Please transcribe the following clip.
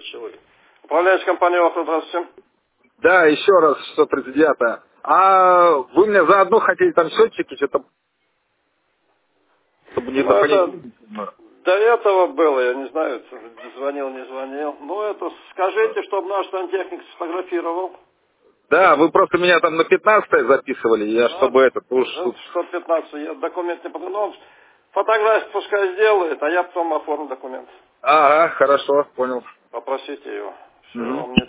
человек. Управляющая компания «Охра», здравствуйте. Да, еще раз, 639. А вы мне заодно хотели там счетчики, что-то, чтобы не Ну, это допонять. до этого было, я не знаю, звонил, не звонил. Ну, это скажите, чтобы наш сантехник сфотографировал. Да, вы просто меня там на 15 записывали, я Да, чтобы этот уж да, тут... 115, я документ не подаю. Ну, фотографию пускай сделает, а я потом оформлю документ. Ага, хорошо, понял. Попросите его. Все, Мгм. он мне